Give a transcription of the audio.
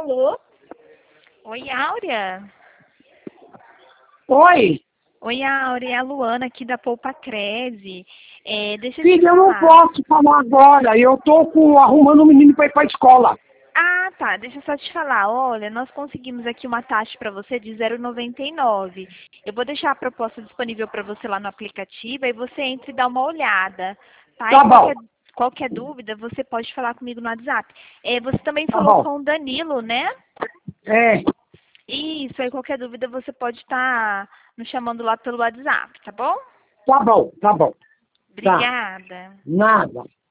Alô? Oi, Áurea. Oi? Oi, Áurea, é a Luana aqui da Poupa Creze. Deixa eu te Filha, eu não falar. posso falar agora. Eu tô arrumando um menino para ir para a escola. Ah, tá. Deixa eu só te falar. Olha, nós conseguimos aqui uma taxa para você de 0,99. Eu vou deixar a proposta disponível para você lá no aplicativo, aí você entra e dá uma olhada. Tá? Tá E bom, qualquer dúvida, você pode falar comigo no WhatsApp. Você também tá falou bom. com o Danilo, né? É, Isso, aí qualquer dúvida você pode estar nos chamando lá pelo WhatsApp, tá bom? tá bom, tá bom. Tá, Obrigada. nada.